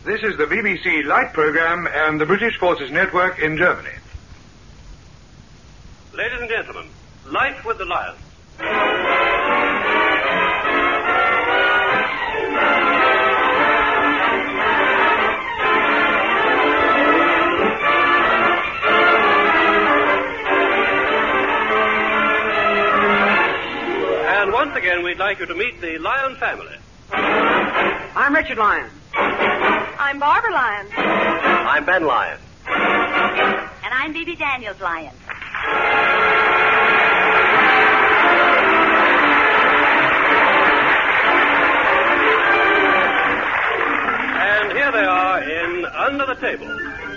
This is the BBC Light Programme and the British Forces Network in Germany. Ladies and gentlemen, Life with the Lions. And once again, we'd like you to meet the Lion family. I'm Richard Lyon. I'm Barbara Lyon. I'm Ben Lyon. And I'm Bibi Daniels Lyon. And here they are in Under the Table.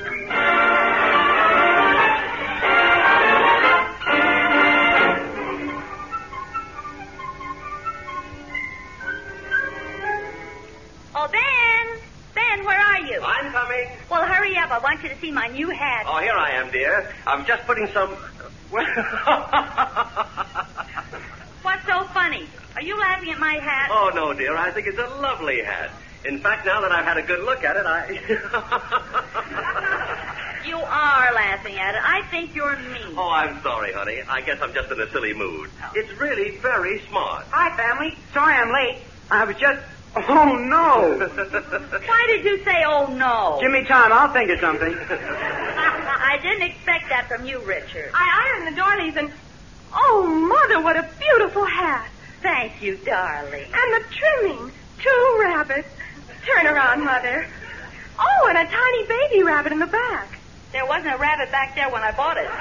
Oh, Ben! Ben, where are you? I'm coming. Well, hurry up. I want you to see my new hat. Oh, here I am, dear. I'm just putting some... What's so funny? Are you laughing at my hat? Oh, no, dear. I think it's a lovely hat. In fact, now that I've had a good look at it, You are laughing at it. I think you're mean. Oh, I'm sorry, honey. I guess I'm just in a silly mood. It's really very smart. Hi, family. Sorry I'm late. I was just... Oh, no. Why did you say, oh, no? Give me time. I'll think of something. I didn't expect that from you, Richard. I ironed the doilies and... Oh, Mother, what a beautiful hat. Thank you, darling. And the trimming. 2 rabbits. Turn around, Mother. Oh, and a tiny baby rabbit in the back. There wasn't a rabbit back there when I bought it.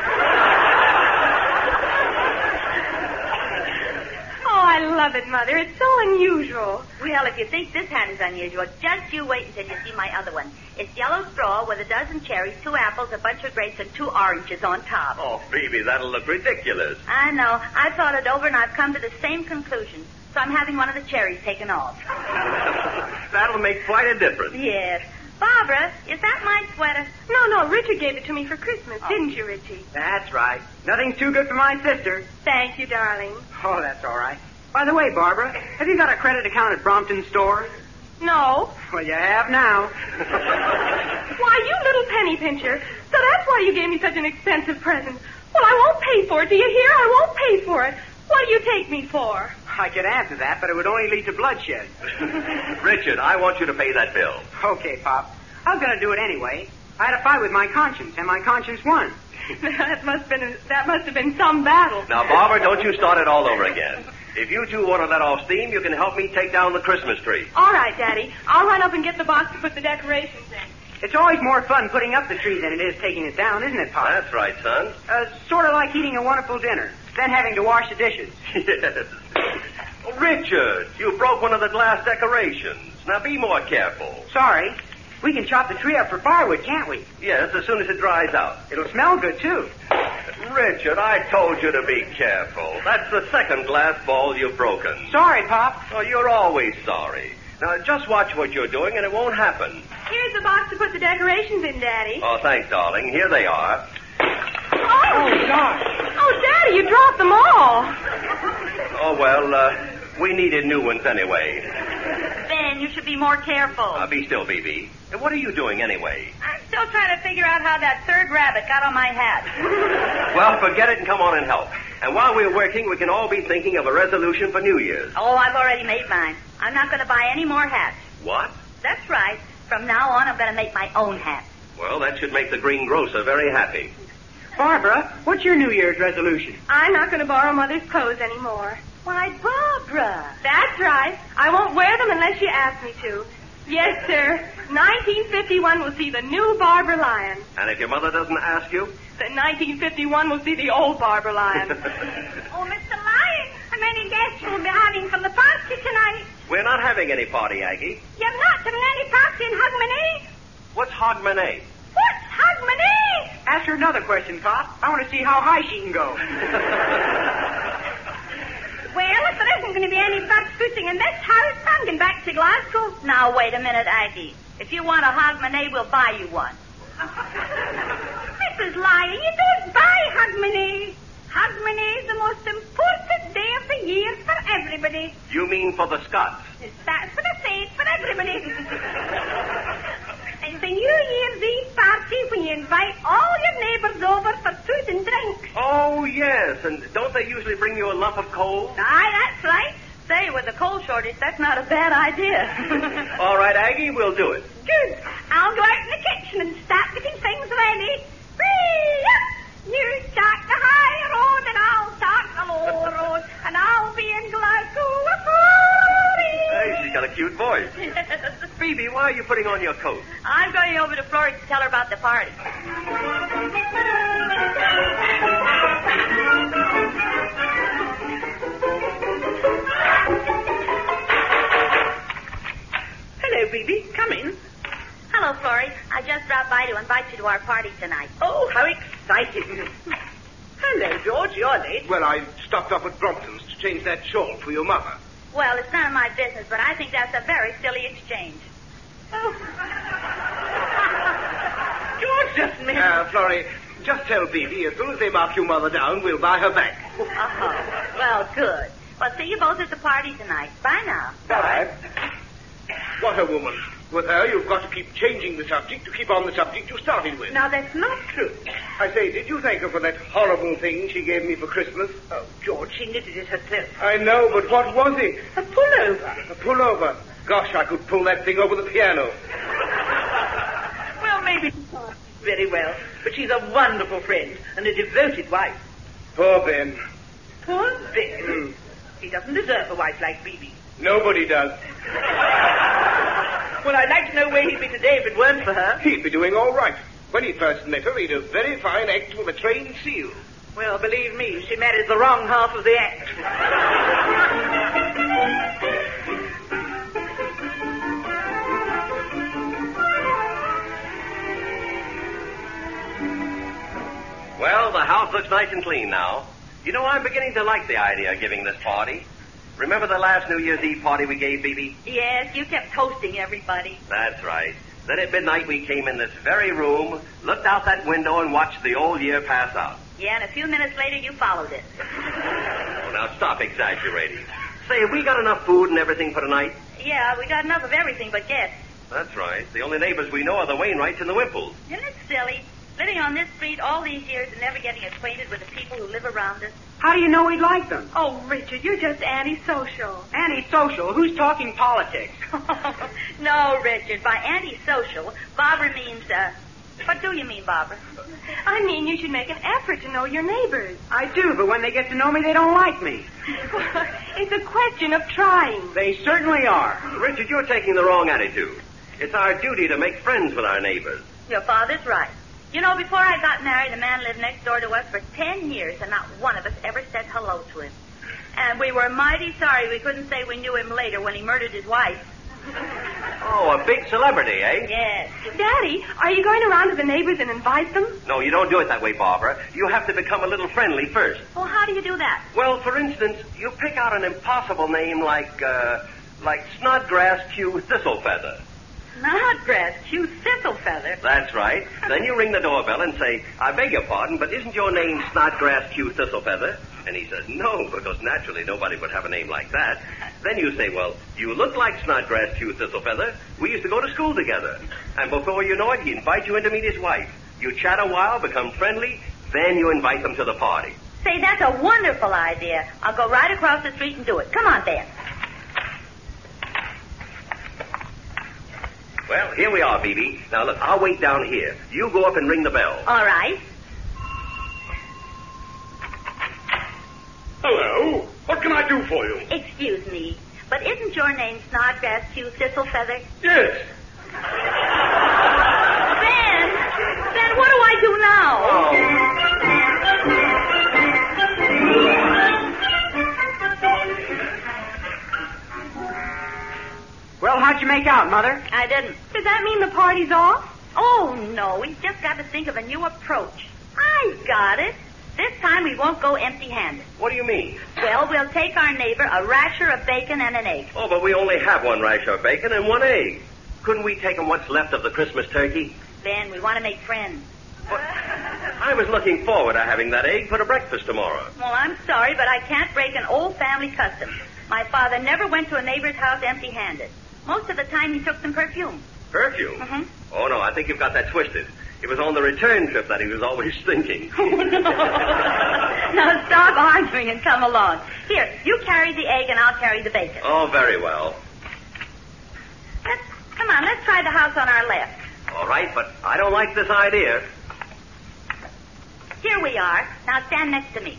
Oh, I love it, Mother. It's so unusual. Well, if you think this hat is unusual, just you wait until you see my other one. It's yellow straw with a dozen cherries, 2 apples, a bunch of grapes, and 2 oranges on top. Oh, Phoebe, that'll look ridiculous. I know. I thought it over, and I've come to the same conclusion. So I'm having one of the cherries taken off. That'll make quite a difference. Yes. Barbara, is that my sweater? No, Richard gave it to me for Christmas, didn't you, Richie? That's right. Nothing's too good for my sister. Thank you, darling. Oh, that's all right. By the way, Barbara, have you got a credit account at Brompton Store? No. Well, you have now. Why, you little penny pincher. So that's why you gave me such an expensive present. Well, I won't pay for it. Do you hear? I won't pay for it. What do you take me for? I could answer that, but it would only lead to bloodshed. Richard, I want you to pay that bill. Okay, Pop. I was going to do it anyway. I had a fight with my conscience, and my conscience won. That must have been some battle. Now, Barbara, don't you start it all over again. If you two want to let off steam, you can help me take down the Christmas tree. All right, Daddy. I'll run up and get the box to put the decorations in. It's always more fun putting up the tree than it is taking it down, isn't it, Pop? That's right, son. Sort of like eating a wonderful dinner, then having to wash the dishes. Yes. Oh, Richard, you broke one of the glass decorations. Now, be more careful. Sorry. We can chop the tree up for firewood, can't we? Yes, as soon as it dries out. It'll smell good, too. Richard, I told you to be careful. That's the second glass ball you've broken. Sorry, Pop. Oh, you're always sorry. Now, just watch what you're doing, and it won't happen. Here's the box to put the decorations in, Daddy. Oh, thanks, darling. Here they are. Oh, gosh. Oh, Daddy, you dropped them all. Oh, well, we needed new ones anyway. Ben, you should be more careful. Be still, Bibi. What are you doing anyway? I'm still trying to figure out how that 3rd rabbit got on my hat. Well, forget it and come on and help. And while we're working, we can all be thinking of a resolution for New Year's. Oh, I've already made mine. I'm not going to buy any more hats. What? That's right. From now on, I'm going to make my own hats. Well, that should make the greengrocer very happy. Barbara, what's your New Year's resolution? I'm not going to borrow Mother's clothes anymore. Why, Barbara. That's right. I won't wear them unless you ask me to. Yes, sir. 1951 will see the new Barbara Lyon. And if your mother doesn't ask you? Then 1951 will see the old Barbara Lyon. Oh, Mr. Lyon, how many guests will be having from the party tonight? We're not having any party, Aggie. You're not having any party in Hogmanay? What's Hogmanay? What's Hogmanay? Ask her another question, Pop. I want to see how high she can go. Well, if there isn't going to be any bugs fishing in this house, I'm going back to Glasgow. Now, wait a minute, Aggie. If you want a Hogmanay, we'll buy you one. Mrs. Lyon, you don't buy Hogmanay. Hogmanay is the most important day of the year for everybody. You mean for the Scots? That's what I say, for everybody. New Year's Eve party where you invite all your neighbors over for food and drink. Oh, yes. And don't they usually bring you a lump of coal? Aye, that's right. Say, with the coal shortage, that's not a bad idea. All right, Aggie, we'll do it. Good. I'll go out in the kitchen and start getting things ready. Whee-up! You start the high road and I'll start the low road. And I'll be in Glasgow. Hey, she's got a cute voice. Phoebe, why are you putting on your coat? I'm going over to Florrie to tell her about the party. Hello, Phoebe. Come in. Hello, Florrie. I just dropped by to invite you to our party tonight. Oh, how exciting. Hello, George. You're late. Well, I stopped off at Brompton's to change that shawl for your mother. Well, it's none of my business, but I think that's a very silly exchange. Oh. George just made... Florrie, just tell Phoebe as soon as they mark your mother down, we'll buy her back. Oh, well, good. Well, see you both at the party tonight. Bye now. Bye. What a woman. With her, you've got to keep changing the subject to keep on the subject you started with. Now, that's not true. I say, did you thank her for that horrible thing she gave me for Christmas? Oh, George, she knitted it herself. I know, but what was it? A pullover. A pullover. Gosh, I could pull that thing over the piano. Well, maybe not very well, but she's a wonderful friend and a devoted wife. Poor Ben. Poor Ben. He doesn't deserve a wife like Phoebe. Nobody does. Well, I'd like to know where he'd be today if it weren't for her. He'd be doing all right. When he first met her, he'd a very fine act with a trained seal. Well, believe me, she married the wrong half of the act. Well, the house looks nice and clean now. You know, I'm beginning to like the idea of giving this party. Remember the last New Year's Eve party we gave, Phoebe? Yes, you kept toasting everybody. That's right. Then at midnight we came in this very room, looked out that window, and watched the old year pass out. Yeah, and a few minutes later you followed it. Oh, now stop exaggerating. Say, have we got enough food and everything for tonight? Yeah, we got enough of everything but guests. That's right. The only neighbors we know are the Wainwrights and the Wimples. Isn't it silly? Living on this street all these years and never getting acquainted with the people who live around us. How do you know we'd like them? Oh, Richard, you're just antisocial. Antisocial? Who's talking politics? No, Richard. By antisocial, Barbara means, what do you mean, Barbara? I mean, you should make an effort to know your neighbors. I do, but when they get to know me, they don't like me. It's a question of trying. They certainly are. Richard, you're taking the wrong attitude. It's our duty to make friends with our neighbors. Your father's right. You know, before I got married, a man lived next door to us for 10 years, and not one of us ever said hello to him. And we were mighty sorry we couldn't say we knew him later when he murdered his wife. Oh, a big celebrity, eh? Yes. Daddy, are you going around to the neighbors and invite them? No, you don't do it that way, Barbara. You have to become a little friendly first. Well, how do you do that? Well, for instance, you pick out an impossible name like Snodgrass Q Thistlefeather. Snodgrass Q Thistlefeather? That's right. Then you ring the doorbell and say, I beg your pardon, but isn't your name Snodgrass Q Thistlefeather? And he says, no, because naturally nobody would have a name like that. Then you say, well, you look like Snodgrass Q Thistlefeather. We used to go to school together. And before you know it, he invites you in to meet his wife. You chat a while, become friendly, then you invite them to the party. Say, that's a wonderful idea. I'll go right across the street and do it. Come on, Ben. Well, here we are, Phoebe. Now, look, I'll wait down here. You go up and ring the bell. All right. Hello. What can I do for you? Excuse me, but isn't your name Snodgrass Q Thistlefeather? Yes. Ben, what do I do now? Well, how'd you make out, Mother? I didn't. Does that mean the party's off? Oh, no, we've just got to think of a new approach. I got it. This time we won't go empty-handed. What do you mean? Well, we'll take our neighbor a rasher of bacon and an egg. Oh, but we only have one rasher of bacon and one egg. Couldn't we take him what's left of the Christmas turkey? Ben, we want to make friends. But I was looking forward to having that egg for the breakfast tomorrow. Well, I'm sorry, but I can't break an old family custom. My father never went to a neighbor's house empty-handed. Most of the time he took some perfume. Perfume? Mm-hmm. Oh, no, I think you've got that twisted. It was on the return trip that he was always thinking. Oh, no. Now, stop arguing and come along. Here, you carry the egg and I'll carry the bacon. Oh, very well. Come on, let's try the house on our left. All right, but I don't like this idea. Here we are. Now stand next to me.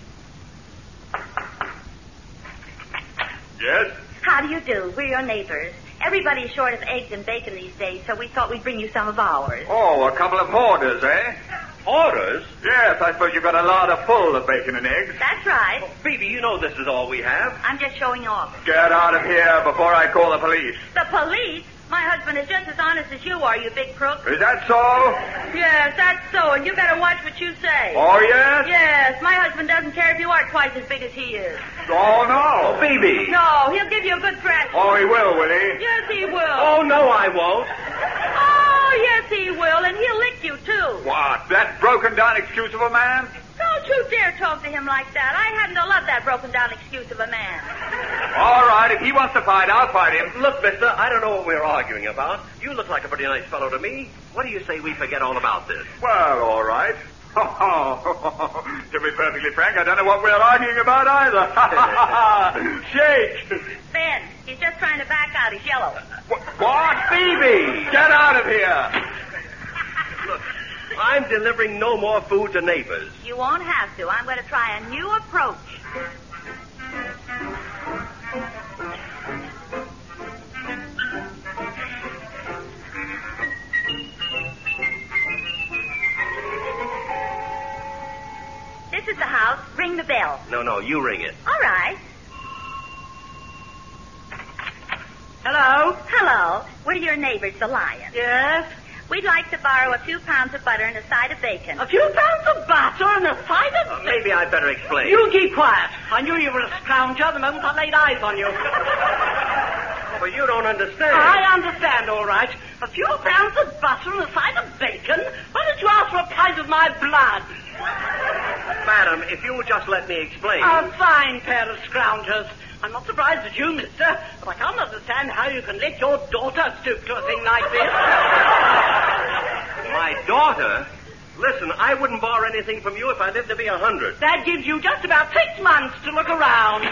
Yes? How do you do? We're your neighbors. Everybody's short of eggs and bacon these days, so we thought we'd bring you some of ours. Oh, a couple of orders, eh? Orders? Yes, I suppose you've got a larder full of bacon and eggs. That's right. Phoebe, you know this is all we have. I'm just showing off. Get out of here before I call the police. The police? My husband is just as honest as you are, you big crook. Is that so? Yes, that's so, and you better watch what you say. Oh, yes? Yes, my husband doesn't care if you are twice as big as he is. Oh, no. Phoebe. No, he'll give you a good thrashing. Oh, he will he? Yes, he will. Oh, no, I won't. Oh, yes, he will, and he'll lick you, too. What, that broken-down excuse of a man? Don't you dare talk to him like that. I hadn't to love that broken-down excuse of a man. All right, if he wants to fight, I'll fight him. Look, mister, I don't know what we're arguing about. You look like a pretty nice fellow to me. What do you say we forget all about this? Well, all right. To be perfectly frank, I don't know what we're arguing about either. Shake. Ben, he's just trying to back out. He's yellow. What? Phoebe, get out of here. Look, I'm delivering no more food to neighbors. You won't have to. I'm going to try a new approach. This is the house. Ring the bell. No, you ring it. All right. Hello? Hello. We're your neighbors, the Lions. Yes? We'd like to borrow a few pounds of butter and a side of bacon. A few pounds of butter and a side of... Maybe I'd better explain. You keep quiet. I knew you were a scrounger the moment I laid eyes on you. But you don't understand. I understand, all right. A few pounds of butter and a side of bacon? Why did you ask for a pint of my blood? Madam, if you would just let me explain. A fine pair of scroungers. I'm not surprised at you, mister, but I can't understand how you can let your daughter stoop to a thing like this. My daughter? Listen, I wouldn't borrow anything from you if I lived to be 100. That gives you just about 6 months to look around.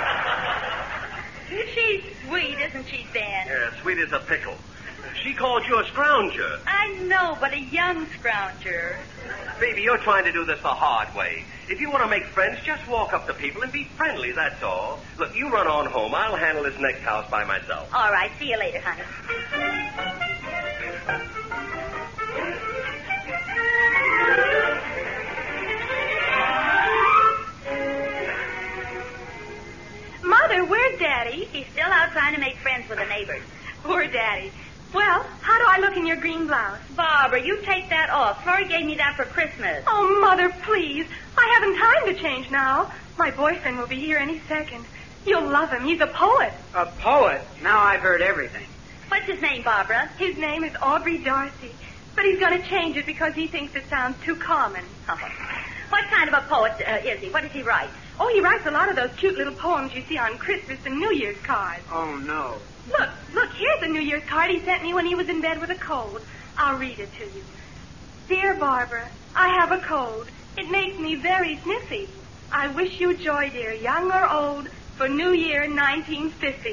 She's sweet, isn't she, Ben? Yeah, sweet as a pickle. She called you a scrounger. I know, but a young scrounger. Phoebe, you're trying to do this the hard way. If you want to make friends, just walk up to people and be friendly, that's all. Look, you run on home. I'll handle this next house by myself. All right, see you later, honey. Mother, where's Daddy? He's still out trying to make friends with the neighbors. Poor Daddy. Well, how do I look in your green blouse? Barbara, you take that off. Florrie gave me that for Christmas. Oh, Mother, please. I haven't time to change now. My boyfriend will be here any second. You'll love him. He's a poet. A poet? Now I've heard everything. What's his name, Barbara? His name is Aubrey Darcy. But he's going to change it because he thinks it sounds too common. Oh. What kind of a poet is he? What does he write? Oh, he writes a lot of those cute little poems you see on Christmas and New Year's cards. Oh, no. Look, here's a New Year's card he sent me when he was in bed with a cold. I'll read it to you. Dear Barbara, I have a cold. It makes me very sniffy. I wish you joy, dear, young or old, for New Year 1950.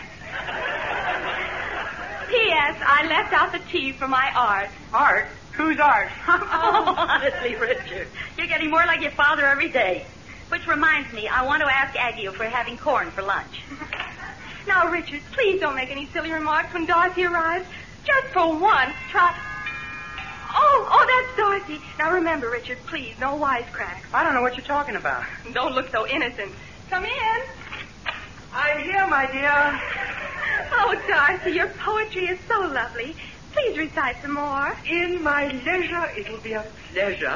P.S. I left out the T for my art. Art? Who's Art? Oh, honestly, Richard, you're getting more like your father every day. Which reminds me, I want to ask Aggie if we're having corn for lunch. Now, Richard, please don't make any silly remarks when Dorothy arrives. Just for once, try... Oh, that's Dorothy. Now, remember, Richard, please, no wisecracks. I don't know what you're talking about. Don't look so innocent. Come in. I'm here, my dear. Oh, Darcy, your poetry is so lovely. Please recite some more. In my leisure, it'll be a pleasure.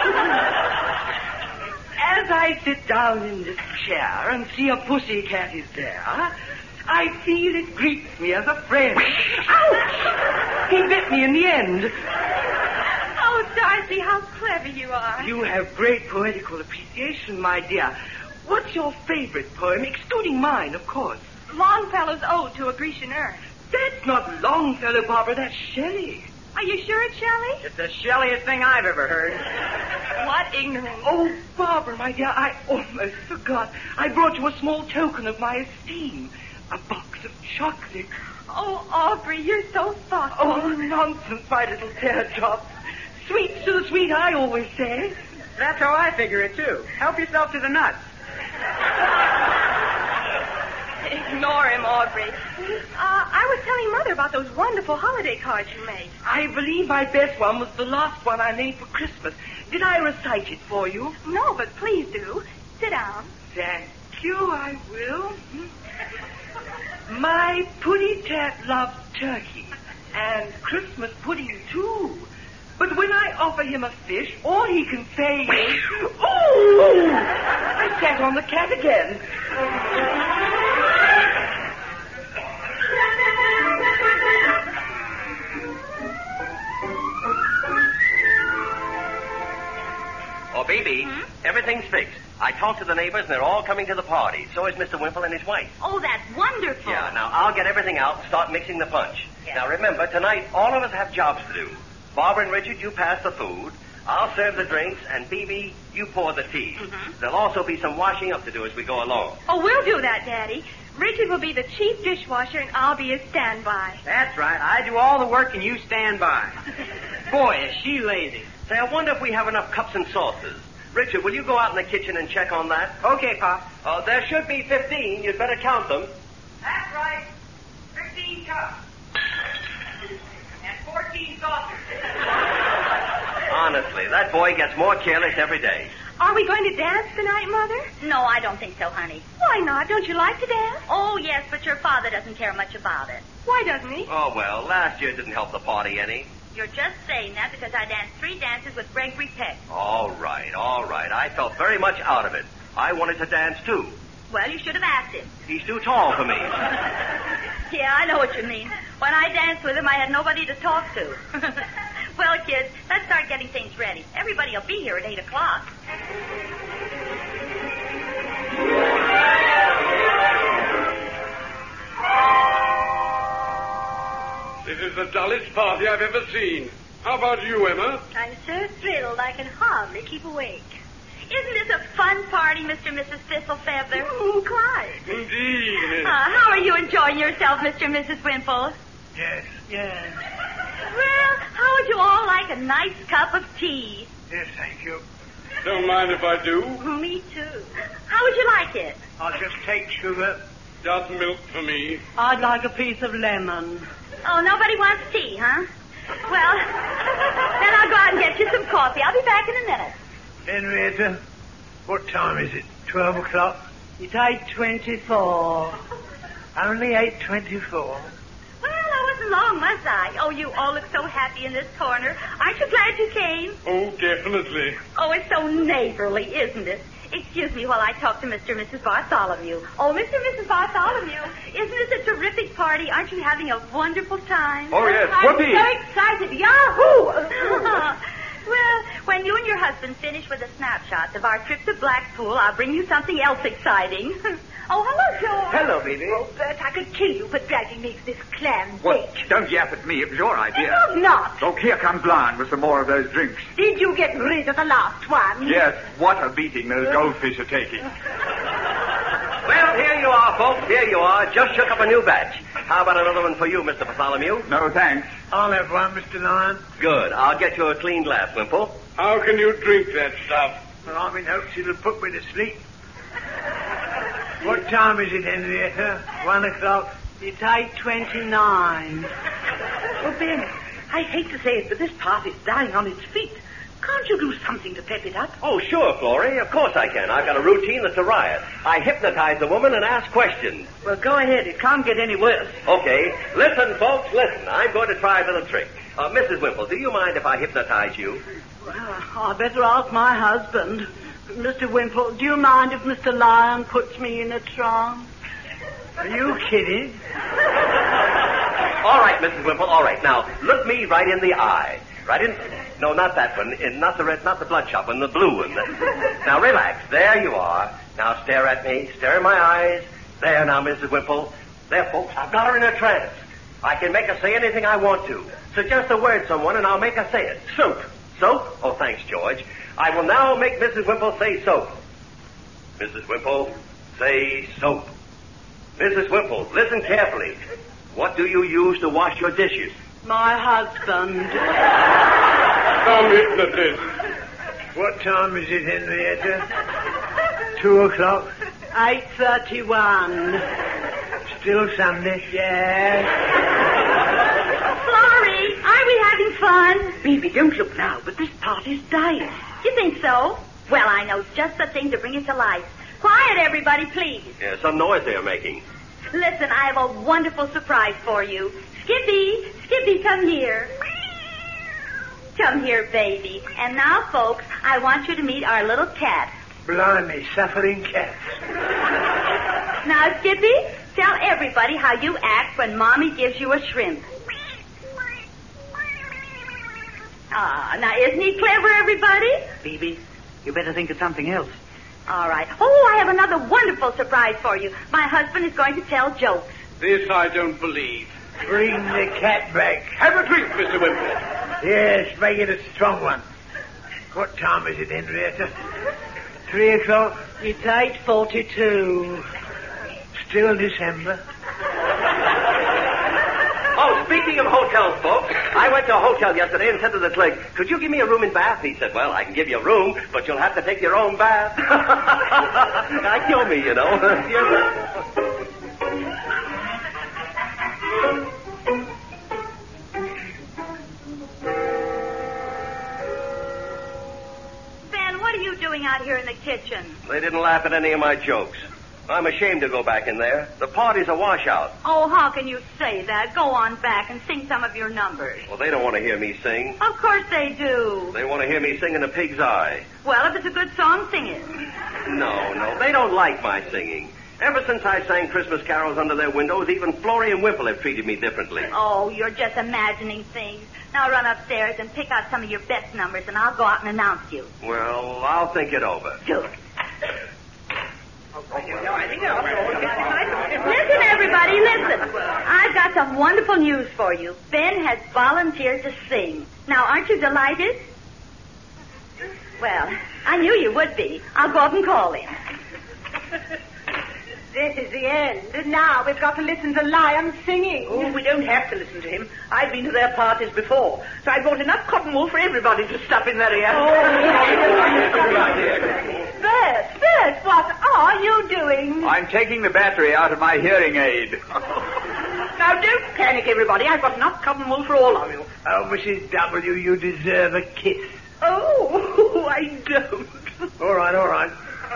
As I sit down in this chair and see a pussycat is there, I feel it greets me as a friend. Ouch! He bit me in the end. Oh, Darcy, how clever you are. You have great poetical appreciation, my dear. What's your favorite poem, excluding mine, of course? Longfellow's Ode to a Grecian Earth. That's not Longfellow, Barbara. That's Shelley. Are you sure it's Shelley? It's the shelliest thing I've ever heard. What ignorance. Oh, Barbara, my dear, I almost forgot. I brought you a small token of my esteem. A box of chocolate. Oh, Aubrey, you're so thoughtful. Oh, nonsense, my little teardrops. Sweets to the sweet, I always say. That's how I figure it, too. Help yourself to the nuts. Ignore him, Aubrey. I was telling Mother about those wonderful holiday cards you made. I believe my best one was the last one I made for Christmas. Did I recite it for you? No, but please do. Sit down. Thank you, I will. My puddy tat loves turkey, and Christmas pudding, too. But when I offer him a fish, all he can say is, "Oh!" I sat on the cat again. Oh, baby, everything's fixed. I talked to the neighbors, and they're all coming to the party. So is Mr. Wimple and his wife. Oh, that's wonderful. Yeah, now I'll get everything out and start mixing the punch. Yeah. Now, remember, tonight all of us have jobs to do. Barbara and Richard, you pass the food. I'll serve the drinks, and Phoebe, you pour the tea. There'll also be some washing up to do as we go along. Oh, we'll do that, Daddy. Richard will be the chief dishwasher, and I'll be his standby. That's right. I do all the work and you stand by. Boy, is she lazy. Say, I wonder if we have enough cups and saucers. Richard, will you go out in the kitchen and check on that? Okay, Pop. There should be 15. You'd better count them. That's right. 15 cups. And 14 saucers. Honestly, that boy gets more careless every day. Are we going to dance tonight, Mother? No, I don't think so, honey. Why not? Don't you like to dance? Oh, yes, but your father doesn't care much about it. Why doesn't he? Oh, well, last year didn't help the party any. You're just saying that because I danced 3 dances with Gregory Peck. All right. I felt very much out of it. I wanted to dance, too. Well, you should have asked him. He's too tall for me. Yeah, I know what you mean. When I danced with him, I had nobody to talk to. Well, kids, let's start getting things ready. Everybody will be here at 8 o'clock. This is the dullest party I've ever seen. How about you, Emma? I'm so thrilled I can hardly keep awake. Isn't this a fun party, Mr. and Mrs. Thistlefeather? Quite. Indeed. How are you enjoying yourself, Mr. and Mrs. Wimple? Yes. Well, how would you all like a nice cup of tea? Yes, thank you. Don't mind if I do. Me too. How would you like it? I'll just take sugar. Just milk for me. I'd like a piece of lemon. Oh, nobody wants tea, huh? Well, then I'll go out and get you some coffee. I'll be back in a minute. Henrietta, what time is it? 12 o'clock? It's 8:24. Only 8:24. Well, I wasn't long, was I? Oh, you all look so happy in this corner. Aren't you glad you came? Oh, definitely. Oh, it's so neighborly, isn't it? Excuse me while I talk to Mr. and Mrs. Bartholomew. Oh, Mr. and Mrs. Bartholomew, isn't this a terrific party? Aren't you having a wonderful time? Oh, yes. I'm Whoopee. so excited. Yahoo! Well, when you and your husband finish with the snapshots of our trip to Blackpool, I'll bring you something else exciting. Oh, hello, George. Hello, baby. Oh, Bert, I could kill you for dragging me to this clam What? bake. Don't yap at me. It was your It idea. was not. Look, here comes Lion with some more of those drinks. Did you get rid of the last one? Yes, what a beating those goldfish are taking. Well, here you are, folks. Here you are. Just shook up a new batch. How about another one for you, Mr. Bartholomew? No, thanks. I'll have one, Mr. Lyon. Good. I'll get you a clean glass, Wimple. How can you drink that stuff? Well, I'm in hopes it'll put me to sleep. What time is it, Henrietta? 1 o'clock? It's 8:29. Oh, Ben, I hate to say it, but this party's dying on its feet. Can't you do something to pep it up? Oh, sure, Florrie. Of course I can. I've got a routine that's a riot. I hypnotize the woman and ask questions. Well, go ahead. It can't get any worse. Okay. Listen, folks, listen. I'm going to try a little trick. Mrs. Wimple, do you mind if I hypnotize you? Well, I better ask my husband. Mr. Wimple, do you mind if Mr. Lyon puts me in a trance? Are you kidding? All right, Mrs. Wimple, all right. Now, look me right in the eye. Right in... No, not that one. Not the red, not the bloodshot one, the blue one. Now, relax. There you are. Now, stare at me. Stare in my eyes. There now, Mrs. Wimple. There, folks. I've got her in a trance. I can make her say anything I want to. Suggest a word, someone, and I'll make her say it. Soap. Soap? Oh, thanks, George. I will now make Mrs. Wimple say soap. Mrs. Wimple, say soap. Mrs. Wimple, listen carefully. What do you use to wash your dishes? My husband. Come in the dish. What time is it, Henrietta? 2:00? 8:31. Still Sunday? Yes. Florrie, are we having fun? Baby, don't look now, but this party's dying. You think so? Well, I know just the thing to bring it to life. Quiet, everybody, please. Yeah, some noise they're making. Listen, I have a wonderful surprise for you. Skippy, come here. Come here, baby. And now, folks, I want you to meet our little cat. Blimey, suffering cats. Now, Skippy, tell everybody how you act when Mommy gives you a shrimp. Ah, now isn't he clever, everybody? Baby, you better think of something else. All right. Oh, I have another wonderful surprise for you. My husband is going to tell jokes. This I don't believe. Bring the cat back. Have a drink, Mr. Wimple. Yes, make it a strong one. What time is it, Henrietta? 3:00? It's 8:42. Still December? Oh, speaking of hotels, folks, I went to a hotel yesterday and said to the clerk, could you give me a room in Bath? He said, well, I can give you a room, but you'll have to take your own bath. That killed me, you know. Ben, what are you doing out here in the kitchen? They didn't laugh at any of my jokes. I'm ashamed to go back in there. The party's a washout. Oh, how can you say that? Go on back and sing some of your numbers. Well, they don't want to hear me sing. Of course they do. They want to hear me sing in a pig's eye. Well, if it's a good song, sing it. No, they don't like my singing. Ever since I sang Christmas carols under their windows, even Florrie and Wimple have treated me differently. Oh, you're just imagining things. Now run upstairs and pick out some of your best numbers, and I'll go out and announce you. Well, I'll think it over. Good. Listen, everybody, listen. I've got some wonderful news for you. Ben has volunteered to sing. Now, aren't you delighted? Well, I knew you would be. I'll go up and call him. This is the end. Now we've got to listen to Lion singing. Oh, we don't have to listen to him. I've been to their parties before, so I brought enough cotton wool for everybody to stuff in their ears. Bert, what are you doing? I'm taking the battery out of my hearing aid. Now, don't panic, everybody. I've got enough cotton wool for all of you. Oh, Mrs. W., you deserve a kiss. Oh, I don't. All right.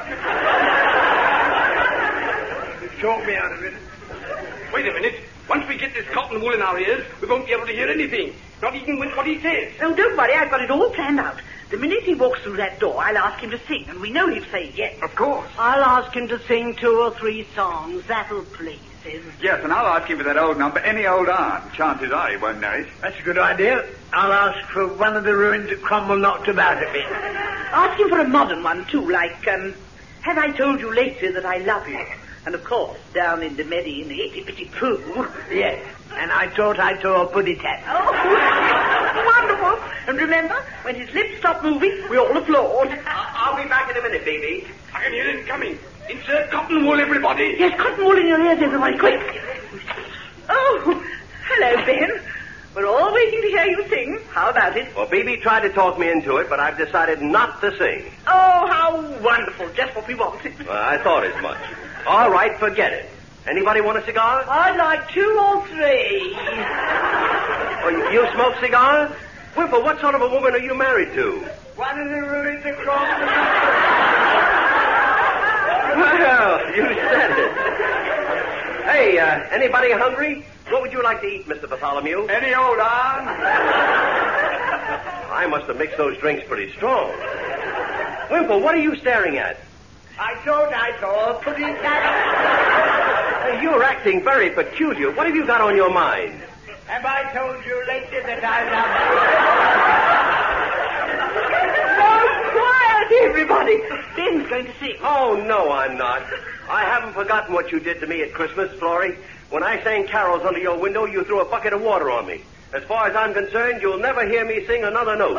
Talk me out of it. Wait a minute. Once we get this cotton wool in our ears, we won't be able to hear anything. Not even with what he says. Oh, don't worry. I've got it all planned out. The minute he walks through that door, I'll ask him to sing, and we know he'll say yes. Of course. I'll ask him to sing 2 or 3 songs. That'll please him. Yes, and I'll ask him for that old number, Any Old Aunt. Chances are he won't know it. That's a good idea. I'll ask for one of the ruins that Cromwell knocked about a bit. Ask him for a modern one, too, like, Have I told you lately that I love you? And, of course, down in the Meddy in the itty-bitty pool. Yes, and I thought I saw a puddy tap. Oh, wonderful. And remember, when his lips stop moving, we all applaud. I'll be back in a minute, baby. I can hear him coming. Insert cotton wool, everybody. Yes, cotton wool in your ears, everybody, quick. Oh, hello, Ben. We're all waiting to hear you sing. How about it? Well, Bibi tried to talk me into it, but I've decided not to sing. Oh, how wonderful. Just what we wanted. Well, I thought as much. All right, forget it. Anybody want a cigar? I'd like 2 or 3. Oh, you smoke cigars? Wimple, what sort of a woman are you married to? One of the ruins across the... Well, you said it. Hey, anybody hungry? What would you like to eat, Mr. Bartholomew? Any Old Aunt? I must have mixed those drinks pretty strong. Wimple, what are you staring at? I thought I saw a puddy tap. You're acting very peculiar. What have you got on your mind? Have I told you lately that I love you? So quiet everybody. Ben's going to sing. Oh, no, I'm not. I haven't forgotten what you did to me at Christmas, Florrie. When I sang carols under your window, you threw a bucket of water on me. As far as I'm concerned, you'll never hear me sing another note.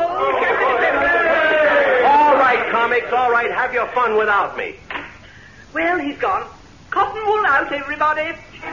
All right, comics, all right. Have your fun without me. Well, he's gone. Cotton wool out, everybody.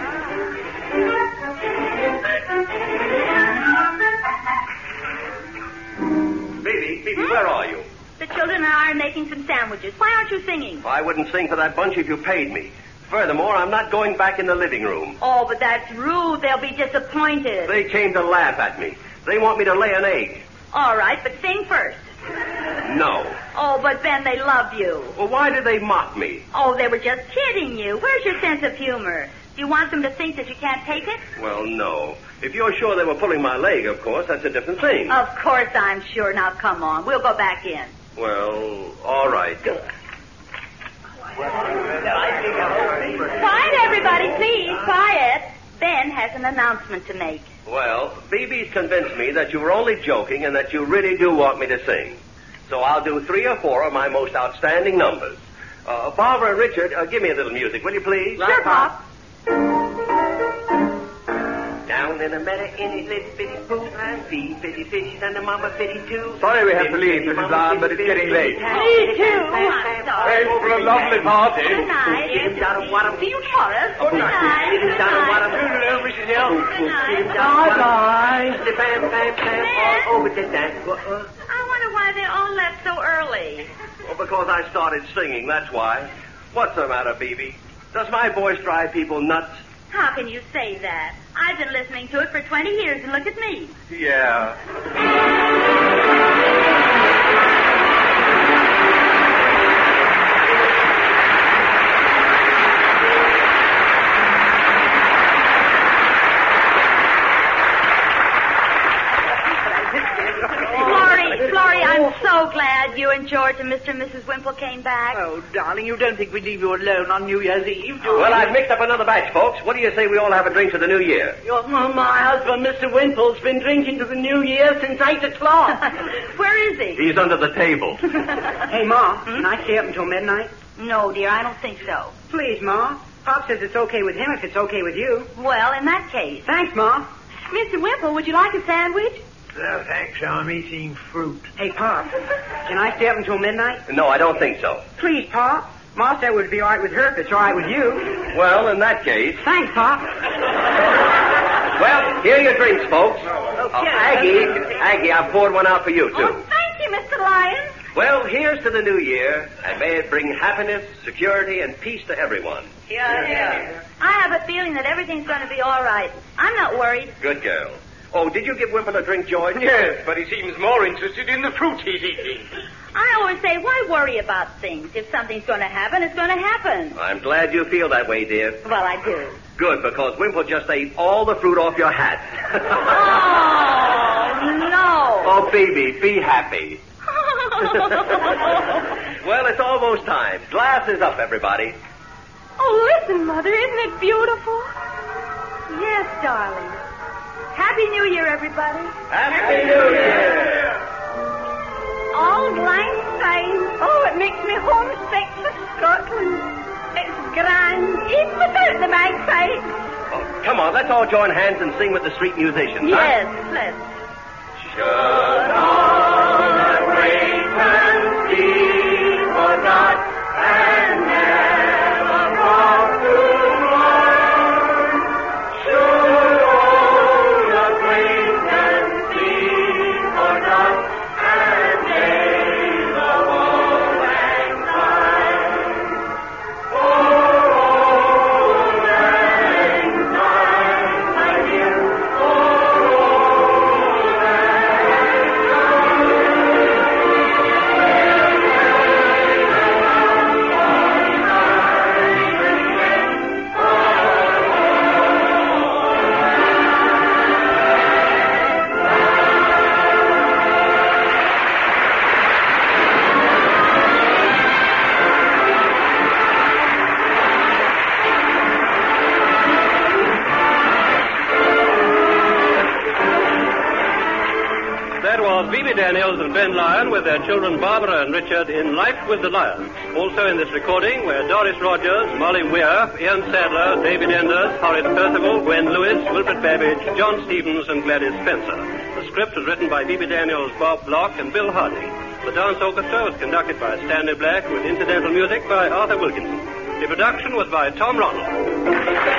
Baby, where are you? The children and I are making some sandwiches. Why aren't you singing? I wouldn't sing for that bunch if you paid me. Furthermore, I'm not going back in the living room. Oh, but that's rude. They'll be disappointed. They came to laugh at me. They want me to lay an egg. All right, but sing first. No. Oh, but Ben, they love you. Well, why did they mock me? Oh, they were just kidding you. Where's your sense of humor? Do you want them to think that you can't take it? Well, no. If you're sure they were pulling my leg, of course, that's a different thing. Of course I'm sure. Now, come on. We'll go back in. Well, all right. Quiet, everybody, please. Quiet. Ben has an announcement to make. Well, BB's convinced me that you were only joking and that you really do want me to sing. So I'll do 3 or 4 of my most outstanding numbers. Barbara and Richard, give me a little music, will you please? Sure, Pop. Down in the meadow, in a little bitty pool, I see pretty fishes and the mama pretty too. Sorry we have to leave, Mrs. Arm, but it's getting late. Me too. I'm sorry. Thanks for a lovely party. Good night. See you tomorrow. Good night. Hello, Mrs. Hill. Good night. Bye-bye. Bam, bam, bam, all over the dance. I wonder why they all left so early. Well, because I started singing, that's why. What's the matter, BB? Does my voice drive people nuts? How can you say that? I've been listening to it for 20 years, and look at me. Yeah. Florrie, I'm so glad you and George and Mr. and Mrs. Wimple came back. Oh, darling, you don't think we'd leave you alone on New Year's Eve, do you? Well, I've mixed up another batch, folks. What do you say we all have a drink to the new year? My husband, Mr. Wimple's been drinking to the New Year since 8 o'clock. Where is he? He's under the table. Hey, Ma, can I stay up until midnight? No, dear, I don't think so. Please, Ma. Pop says it's okay with him if it's okay with you. Well, in that case. Thanks, Ma. Mr. Wimple, would you like a sandwich? No, thanks. I'm eating fruit. Hey, Pop, can I stay up until midnight? No, I don't think so. Please, Pop. Ma said it would be all right with her if it's all right with you. Well, in that case... Thanks, Pop. Well, here are your drinks, folks. Aggie, I poured one out for you, too. Oh, thank you, Mr. Lyons. Well, here's to the new year, and may it bring happiness, security, and peace to everyone. Here. I have a feeling that everything's going to be all right. I'm not worried. Good girl. Oh, did you give Wimple a drink, George? Yes, but he seems more interested in the fruit he's eating. I always say, why worry about things? If something's going to happen, it's going to happen. I'm glad you feel that way, dear. Well, I do. Good, because Wimple just ate all the fruit off your hat. Oh, no. Oh, baby, be happy. Well, it's almost time. Glass is up, everybody. Oh, listen, Mother, isn't it beautiful? Yes, darling. Happy New Year, everybody. Happy New Year! Auld Lang Syne. Oh, it makes me homesick for Scotland. It's grand, even without the bagpipes. Oh, come on, let's all join hands and sing with the street musicians. Yes, let's. Should all acquaintance be forgot and never brought to mind? Should old acquaintance be forgot and days of old lang syne? For old lang syne, my dear, for old lang syne. Daniels and Ben Lyon with their children Barbara and Richard in Life with the Lions. Also in this recording were Doris Rogers, Molly Weir, Ian Sadler, David Enders, Horace Percival, Gwen Lewis, Wilfred Babbage, John Stevens, and Gladys Spencer. The script was written by B.B. Daniels, Bob Block, and Bill Hardy. The dance orchestra was conducted by Stanley Black with incidental music by Arthur Wilkinson. The production was by Tom Ronald.